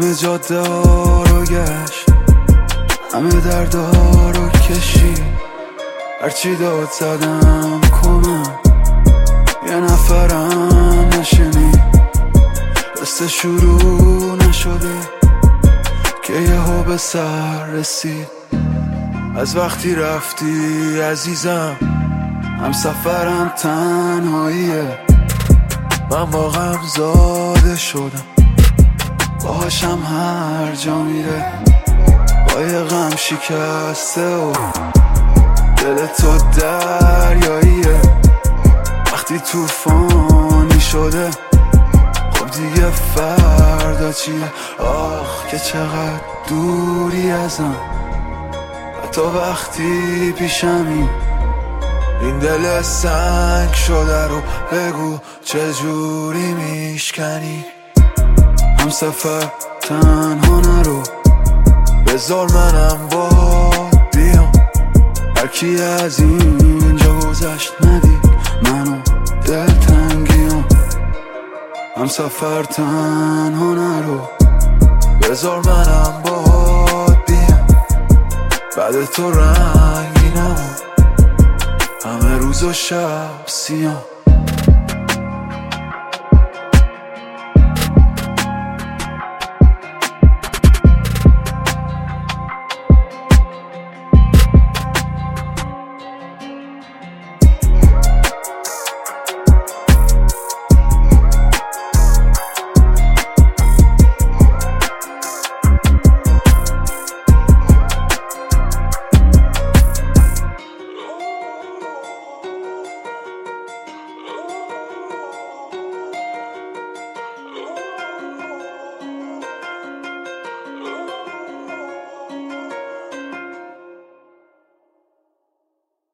همه جاده رو گشت، همه دردا رو کشید، هرچی داد زدم کمم، یه نفرم نشنید. قصه شروع نشده که یهو به سر رسید. از وقتی رفتی عزیزم، هم سفرم تنهاییه. من با غم زاده شدم، باهاشم هر جا میره. با یه غم شکسته و دل تو دریاییه. وقتی طوفانی شده، خب دیگه فردا چیه؟ آخ که چقدر دوری ازم، حتی وقتی پیشمی. این دل سنگ شده رو بگو چجوری میشکنی. هم سفر تنها نرو، بذار منم با بیام. هرکی از اینجا گذشت ندید منو دلتنگیام. هم سفر تنها نرو، بذار منم با بیام. بعد تو رنگینم، همه روز و شب سیام.